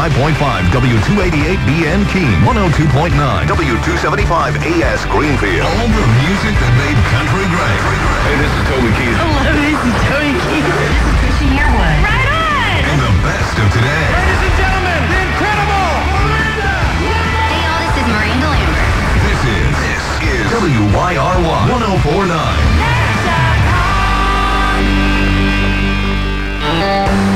105.5 W288BN Keene, 102.9 W275 AS Greenfield. All the music that made country great. Hey, this is Toby Keith. Hello, this is Toby Keith. This is Christian Yearwood. Right on! And the best of today. Ladies and gentlemen, the incredible Miranda! Hey y'all, this is Miranda Lambert. This is WYRY 104.9.